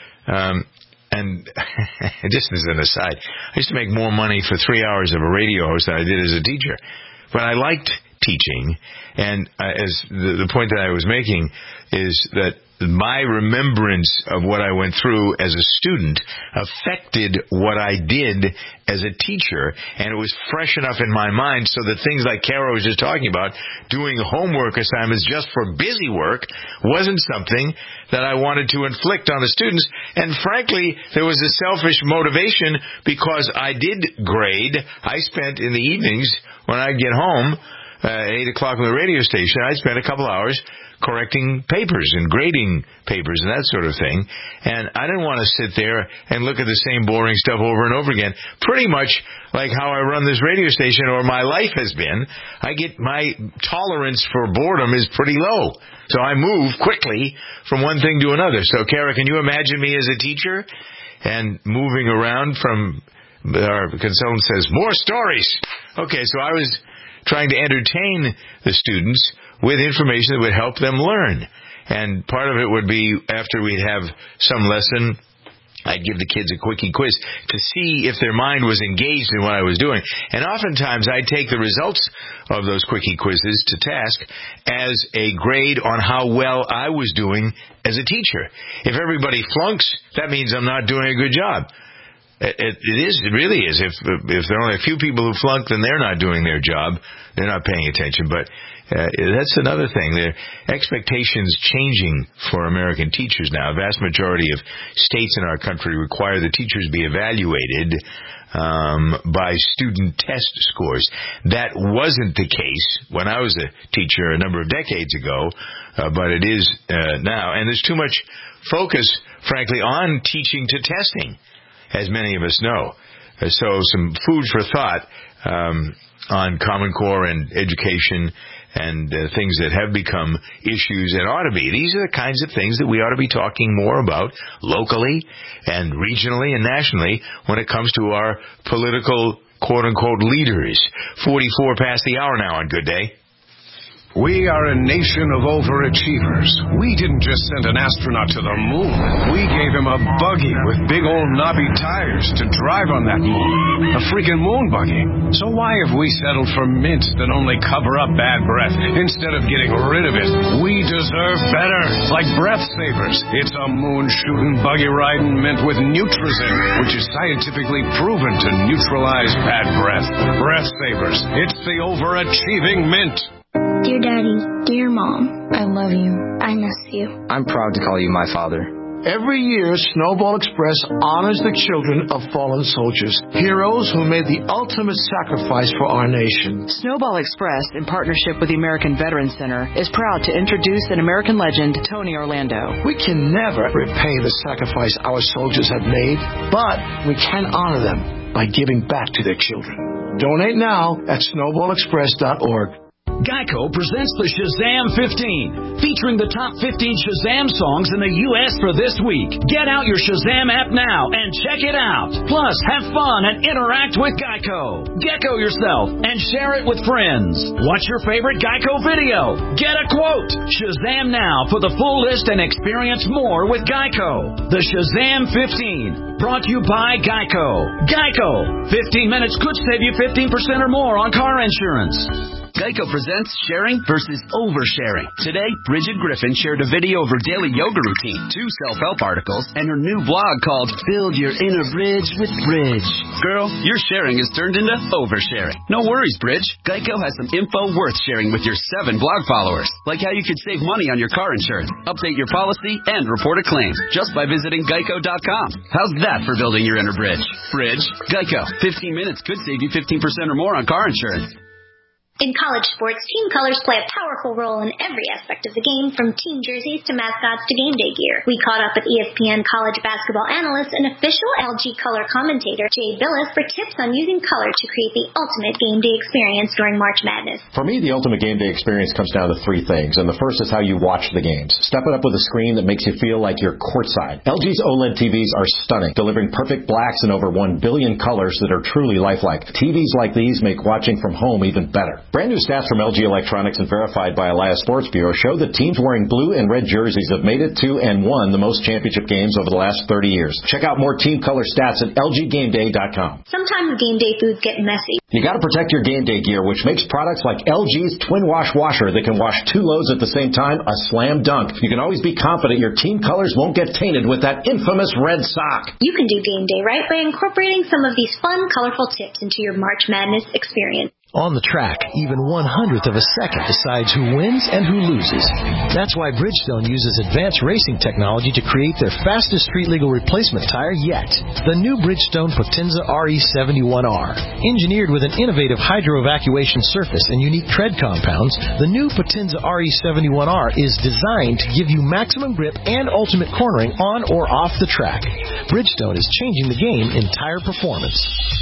Um, And just as an aside, I used to make more money for three hours of a radio host than I did as a teacher. But I liked teaching, and uh, as the, the point that I was making is that my remembrance of what I went through as a student affected what I did as a teacher, and it was fresh enough in my mind so that things like Kara was just talking about, doing homework assignments just for busy work, wasn't something that I wanted to inflict on the students. And frankly, there was a selfish motivation because I did grade. I spent in the evenings when I'd get home, uh, at eight o'clock on the radio station, I'd spend a couple hours correcting papers and grading papers and that sort of thing. And I didn't want to sit there and look at the same boring stuff over and over again. Pretty much like how I run this radio station, or my life has been. I get, my tolerance for boredom is pretty low. So I move quickly from one thing to another. So, Kara, can you imagine me as a teacher and moving around from, our consultant says, more stories. Okay, so I was trying to entertain the students with information that would help them learn. And part of it would be, after we'd have some lesson, I'd give the kids a quickie quiz to see if their mind was engaged in what I was doing. And oftentimes I'd take the results of those quickie quizzes to task as a grade on how well I was doing as a teacher. If everybody flunks, that means I'm not doing a good job. It, it, it is, it really is. If if there are only a few people who flunk, then they're not doing their job. They're not paying attention. But uh, that's another thing. The expectations changing for American teachers now. A vast majority of states in our country require the teachers be evaluated um, by student test scores. That wasn't the case when I was a teacher a number of decades ago, uh, but it is uh, now. And there's too much focus, frankly, on teaching to testing, as many of us know. Uh, so some food for thought um, on Common Core and education and uh, things that have become issues and ought to be. These are the kinds of things that we ought to be talking more about locally and regionally and nationally when it comes to our political quote-unquote leaders. forty-four past the hour now on Good Day. We are a nation of overachievers. We didn't just send an astronaut to the moon. We gave him a buggy with big old knobby tires to drive on that moon. A freaking moon buggy. So why have we settled for mints that only cover up bad breath instead of getting rid of it? We deserve better. Like Breath Savers. It's a moon-shooting, buggy-riding mint with Nutrizin, which is scientifically proven to neutralize bad breath. Breath Savers. It's the overachieving mint. Dear Daddy, dear Mom, I love you. I miss you. I'm proud to call you my father. Every year, Snowball Express honors the children of fallen soldiers, heroes who made the ultimate sacrifice for our nation. Snowball Express, in partnership with the American Veterans Center, is proud to introduce an American legend, Tony Orlando. We can never repay the sacrifice our soldiers have made, but we can honor them by giving back to their children. Donate now at snowball express dot org. Geico presents the Shazam fifteen, featuring the top fifteen Shazam songs in the U S for this week. Get out your Shazam app now and check it out. Plus, have fun and interact with Geico. Gecko yourself and share it with friends. Watch your favorite Geico video. Get a quote. Shazam now for the full list and experience more with Geico. The Shazam fifteen, brought to you by Geico. Geico. fifteen minutes could save you fifteen percent or more on car insurance. Geico presents sharing versus oversharing. Today, Bridget Griffin shared a video of her daily yoga routine, two self-help articles, and her new blog called Build Your Inner Bridge with Bridge. Girl, your sharing has turned into oversharing. No worries, Bridge. Geico has some info worth sharing with your seven blog followers, like how you could save money on your car insurance, update your policy, and report a claim just by visiting geico dot com. How's that for building your inner bridge? Bridge, Geico. fifteen minutes could save you fifteen percent or more on car insurance. In college sports, team colors play a powerful role in every aspect of the game, from team jerseys to mascots to game day gear. We caught up with E S P N college basketball analyst and official L G color commentator Jay Billis for tips on using color to create the ultimate game day experience during March Madness. For me, the ultimate game day experience comes down to three things, and the first is how you watch the games. Step it up with a screen that makes you feel like you're courtside. L G's OLED T Vs are stunning, delivering perfect blacks and over one billion colors that are truly lifelike. T Vs like these make watching from home even better. Brand new stats from L G Electronics and verified by Elias Sports Bureau show that teams wearing blue and red jerseys have made it to and won the most championship games over the last thirty years. Check out more team color stats at L G game day dot com. Sometimes game day foods get messy. You got to protect your game day gear, which makes products like L G's Twin Wash Washer that can wash two loads at the same time a slam dunk. You can always be confident your team colors won't get tainted with that infamous red sock. You can do game day right by incorporating some of these fun, colorful tips into your March Madness experience. On the track, even one hundredth of a second decides who wins and who loses. That's why Bridgestone uses advanced racing technology to create their fastest street-legal replacement tire yet. The new Bridgestone Potenza R E seventy-one R. Engineered with an innovative hydro-evacuation surface and unique tread compounds, the new Potenza R E seventy-one R is designed to give you maximum grip and ultimate cornering on or off the track. Bridgestone is changing the game in tire performance.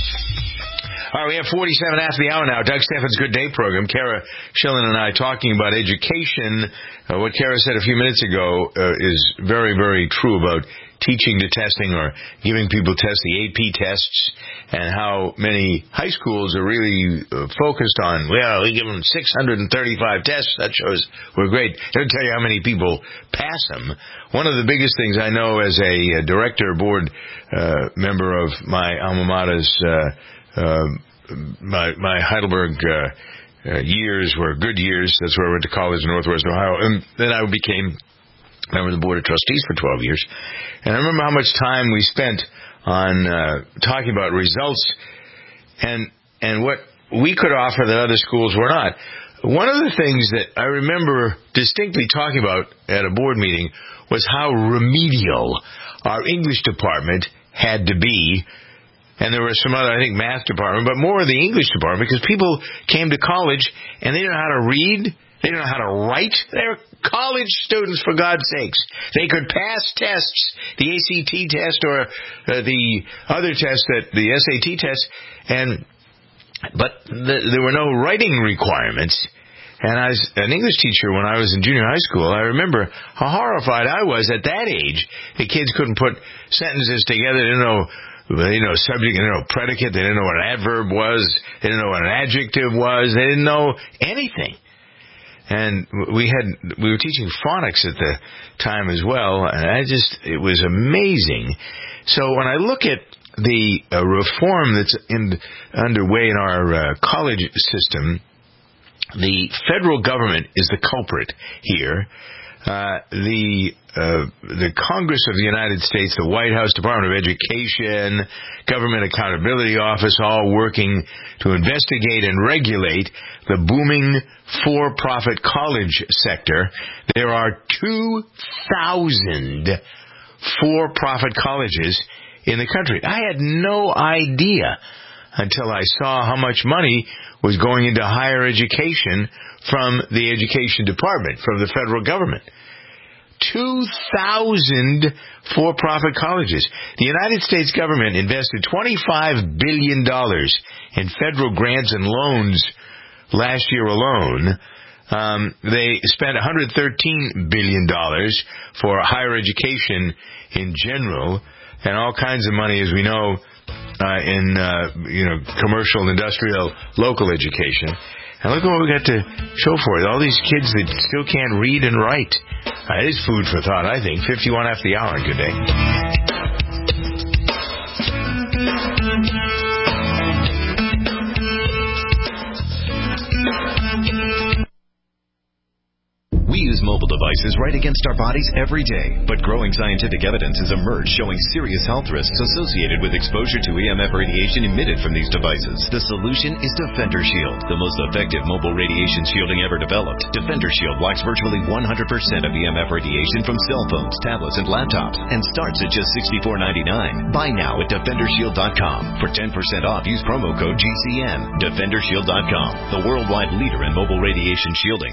All right, we have forty-seven after the hour now. Doug Steffen's Good Day program. Kara Schillen and I talking about education. Uh, what Kara said a few minutes ago uh, is very, very true about teaching to testing or giving people tests, the A P tests, and how many high schools are really uh, focused on, well, we give them six hundred thirty-five tests. That shows we're great. They'll tell you how many people pass them. One of the biggest things I know as a, a director board uh, member of my alma mater's uh, Uh, my my Heidelberg uh, uh, years were good years. That's where I went to college in Northwest Ohio. And then I became member of the Board of Trustees for twelve years. And I remember how much time we spent on uh, talking about results and and what we could offer that other schools were not. One of the things that I remember distinctly talking about at a board meeting was how remedial our English department had to be. And there was some other, I think, math department, but more the English department, because people came to college and they didn't know how to read, they didn't know how to write. They were college students, for God's sakes. They could pass tests, the A C T test or uh, the other test, that the S A T test, and but the, there were no writing requirements. And as an English teacher, when I was in junior high school, I remember how horrified I was at that age. The kids couldn't put sentences together, they didn't know. They didn't know subject, they didn't know predicate, they didn't know what an adverb was, they didn't know what an adjective was, they didn't know anything. And we had, we were teaching phonics at the time as well, and I just, it was amazing. So when I look at the uh, reform that's in, underway in our uh, college system, the federal government is the culprit here. Uh, the uh, the Congress of the United States, the White House, Department of Education, Government Accountability Office, all working to investigate and regulate the booming for-profit college sector. There are two thousand for-profit colleges in the country. I had no idea until I saw how much money was going into higher education from the Education Department, from the federal government. two thousand for-profit colleges. The United States government invested twenty-five billion dollars in federal grants and loans last year alone, um, they spent one hundred thirteen billion dollars for higher education in general, and all kinds of money, as we know, uh, in uh, you know commercial, industrial, local education. And look at what we got to show for it. All these kids that still can't read and write. Uh, it is food for thought, I think. fifty-one after the hour. Good day. We use mobile devices right against our bodies every day, but growing scientific evidence has emerged showing serious health risks associated with exposure to E M F radiation emitted from these devices. The solution is Defender Shield, the most effective mobile radiation shielding ever developed. Defender Shield blocks virtually one hundred percent of E M F radiation from cell phones, tablets, and laptops, and starts at just sixty-four ninety-nine. Buy now at defender shield dot com. For ten percent off, use promo code G C N. defender shield dot com, the worldwide leader in mobile radiation shielding.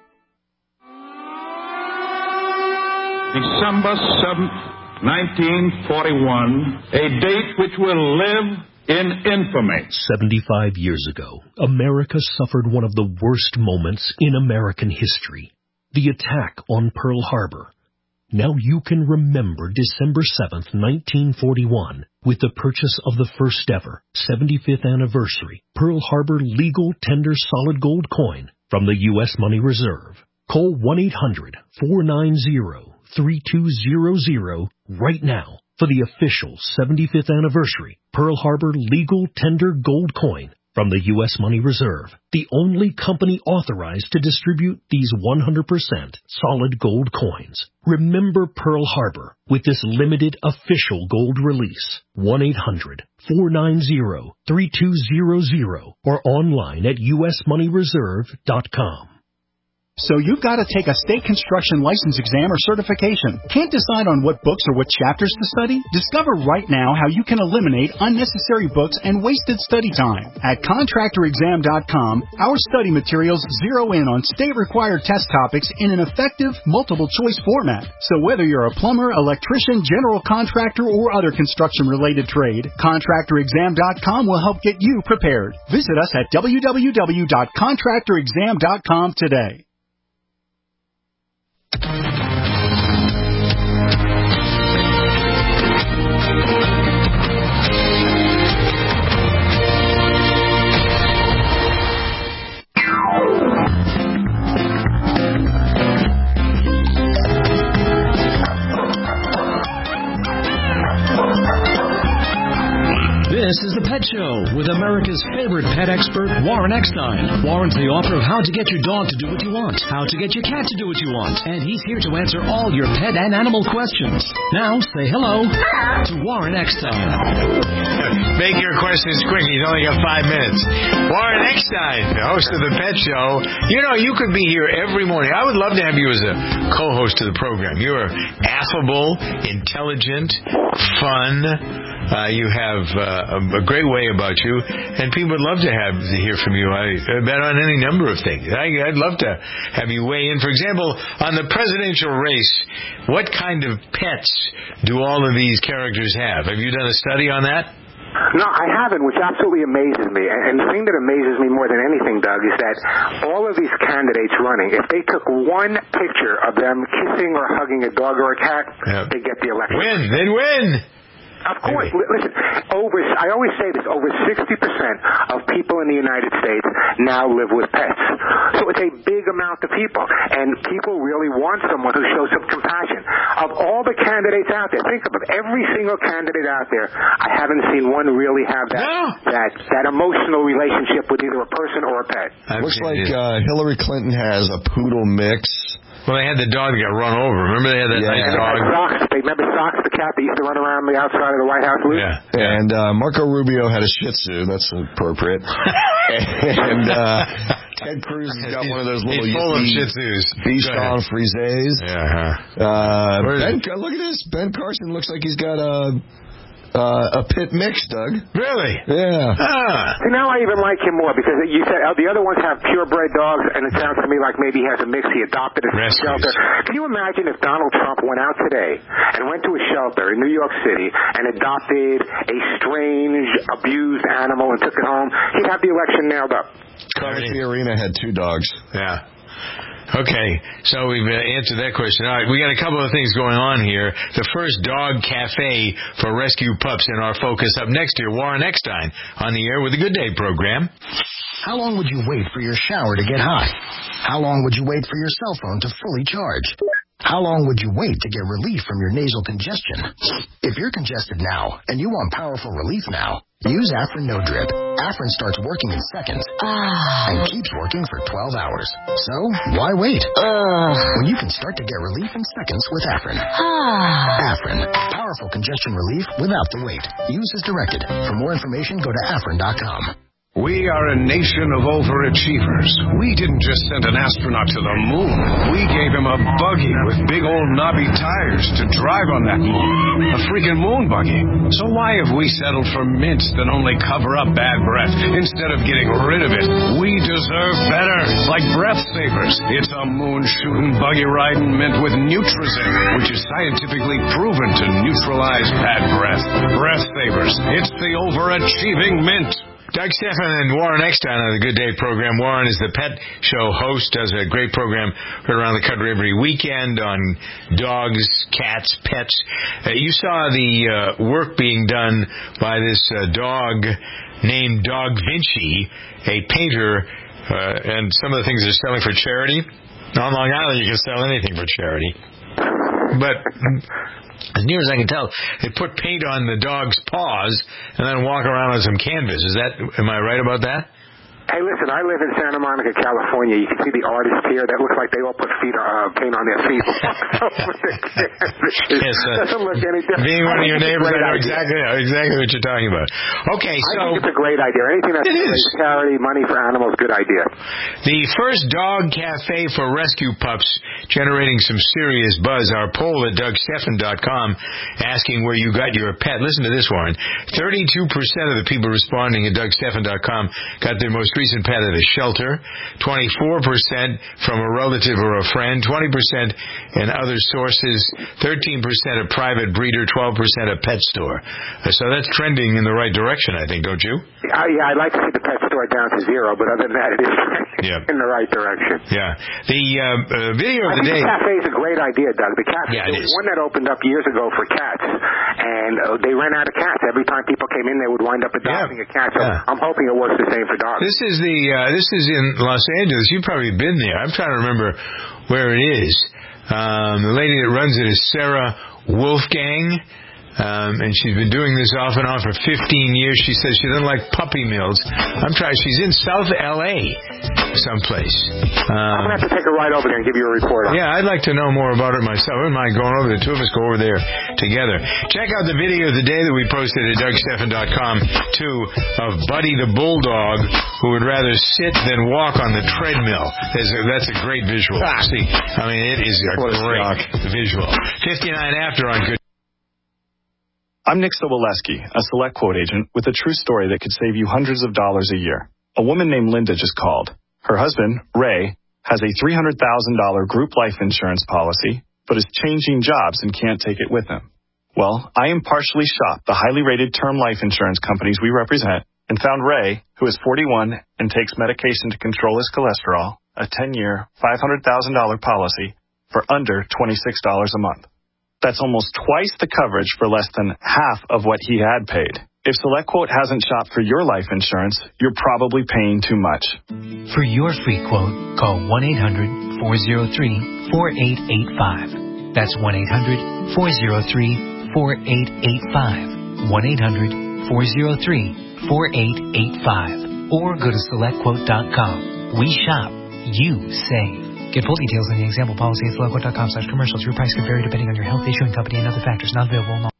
December seventh, nineteen forty-one, a date which will live in infamy. seventy-five years ago, America suffered one of the worst moments in American history, the attack on Pearl Harbor. Now you can remember December seventh, nineteen forty-one, with the purchase of the first ever seventy-fifth anniversary Pearl Harbor legal tender solid gold coin from the U S Money Reserve. Call one eight hundred, four nine zero, three two zero zero right now for the official seventy-fifth anniversary Pearl Harbor legal tender gold coin from the U S Money Reserve, the only company authorized to distribute these one hundred percent solid gold coins. Remember Pearl Harbor with this limited official gold release. one eight hundred, four nine zero, three two zero zero or online at U S money reserve dot com. So you've got to take a state construction license exam or certification. Can't decide on what books or what chapters to study? Discover right now how you can eliminate unnecessary books and wasted study time. At contractor exam dot com, our study materials zero in on state-required test topics in an effective, multiple-choice format. So whether you're a plumber, electrician, general contractor, or other construction-related trade, contractor exam dot com will help get you prepared. Visit us at w w w dot contractor exam dot com today. This is The Pet Show with America's favorite pet expert, Warren Eckstein. Warren's the author of How to Get Your Dog to Do What You Want, How to Get Your Cat to Do What You Want, and he's here to answer all your pet and animal questions. Now, say hello to Warren Eckstein. Make your questions quick. He's only got five minutes. Warren Eckstein, the host of The Pet Show. You know, you could be here every morning. I would love to have you as a co-host of the program. You are affable, intelligent, fun. Uh, you have uh, a great way about you, and people would love to have to hear from you. I, I bet on any number of things. I, I'd love to have you weigh in. For example, on the presidential race, what kind of pets do all of these characters have? Have you done a study on that? No, I haven't, which absolutely amazes me. And the thing that amazes me more than anything, Doug, is that all of these candidates running, if they took one picture of them kissing or hugging a dog or a cat, yep, they get the election. Win, they'd win. Of course. Listen, over, I always say this, over sixty percent of people in the United States now live with pets. So it's a big amount of people. And people really want someone who shows some compassion. Of all the candidates out there, think of it, every single candidate out there, I haven't seen one really have that no. that, that emotional relationship with either a person or a pet. I've Looks like uh, Hillary Clinton has a poodle mix. Well, they had the dog that got run over. Remember they had that yeah. nice dog? Socks. They remember Socks, the cat that used to run around the outside of the White House loose? Yeah. yeah. And uh, Marco Rubio had a Shih Tzu. That's appropriate. and uh, Ted Cruz has got he's, one of those little... He's full of Shih Tzus. Bichon Frises. Yeah. Uh, ben, look at this. Ben Carson looks like he's got a... Uh, a pit mix, Doug. Really? Yeah. Ah. See, now I even like him more because you said uh, the other ones have purebred dogs, and it sounds to me like maybe he has a mix he adopted at a shelter. Can you imagine if Donald Trump went out today and went to a shelter in New York City and adopted a strange, abused animal and took it home? He'd have the election nailed up. Coventry Arena had two dogs. Yeah. Okay, so we've uh, answered that question. All right, we got a couple of things going on here. The first dog cafe for rescue pups in our focus. Up next here, Warren Eckstein on the air with the Good Day program. How long would you wait for your shower to get hot? How long would you wait for your cell phone to fully charge? How long would you wait to get relief from your nasal congestion? If you're congested now and you want powerful relief now, use Afrin No Drip. Afrin starts working in seconds ah. and keeps working for twelve hours. So, why wait? Uh. When you can start to get relief in seconds with Afrin. Ah. Afrin. Powerful congestion relief without the wait. Use as directed. For more information, go to afrin dot com. We are a nation of overachievers. We didn't just send an astronaut to the moon. We gave him a buggy with big old knobby tires to drive on that moon. A freaking moon buggy. So why have we settled for mints that only cover up bad breath instead of getting rid of it? We deserve better. Like Breath Savers. It's a moon-shooting, buggy-riding mint with Nutrizin, which is scientifically proven to neutralize bad breath. Breath Savers. It's the overachieving mint. Doug Stephan and Warren Eckstein on the Good Day program. Warren is the pet show host, does a great program heard around the country every weekend on dogs, cats, pets. Uh, you saw the uh, work being done by this uh, dog named Dog Vinci, a painter, uh, and some of the things they're selling for charity. On Long Island, you can sell anything for charity. But as near as I can tell, they put paint on the dog's paws and then walk around on some canvas. Is that, am I right about that? Hey, listen, I live in Santa Monica, California. You can see the artists here. That looks like they all put feet, uh, paint on their feet. Yes, uh, doesn't look any different. Being one of your neighbors, I know exactly, exactly what you're talking about. Okay, so... I think it's a great idea. Anything that's it is. charity, money for animals, good idea. The first dog cafe for rescue pups generating some serious buzz. Our poll at Doug Stephan dot com asking where you got your pet. Listen to this, Warren. thirty-two percent of the people responding at Doug Stephan dot com got their most recent pet at a shelter, twenty-four percent from a relative or a friend, twenty percent in other sources, thirteen percent a private breeder, twelve percent a pet store. Uh, so that's trending in the right direction, I think, don't you? Uh, yeah, I'd like to see the pet store down to zero, but other than that, it is yeah. in the right direction. Yeah. The uh, uh, video of I the day... the cafe is a great idea, Doug. The cafe yeah, it is. one that opened up years ago for cats, and uh, they ran out of cats. Every time people came in, they would wind up adopting yeah. a cat. So yeah. I'm hoping it works the same for dogs. This is the uh, this is in Los Angeles. You've probably been there. I'm trying to remember where it is. Um, the lady that runs it is Sarah Wolfgang. Um, and she's been doing this off and on for fifteen years. She says she doesn't like puppy mills. I'm trying. She's in South L A someplace. Um, I'm going to have to take a ride over there and give you a report on it. Yeah, I'd like to know more about it myself. I don't mind going over. The two of us go over there together. Check out the video of the day that we posted at Doug Stephan dot com, too, of Buddy the Bulldog, who would rather sit than walk on the treadmill. That's a, that's a great visual. See, I mean, it is a what great a visual. fifty-nine after on Good. I'm Nick Soboleski, a Select Quote agent with a true story that could save you hundreds of dollars a year. A woman named Linda just called. Her husband, Ray, has a three hundred thousand dollars group life insurance policy, but is changing jobs and can't take it with him. Well, I impartially shopped the highly rated term life insurance companies we represent and found Ray, who is forty-one and takes medication to control his cholesterol, a ten-year, five hundred thousand dollars policy for under twenty-six dollars a month. That's almost twice the coverage for less than half of what he had paid. If SelectQuote hasn't shopped for your life insurance, you're probably paying too much. For your free quote, call one eight hundred, four oh three, four eight eight five. That's one eight hundred, four oh three, four eight eight five. one eight hundred, four oh three, four eight eight five. Or go to select quote dot com. We shop. You save. Get full details in the example policy at select quote dot com slash commercials. Your price can vary depending on your health, issuing company, and other factors not available in all.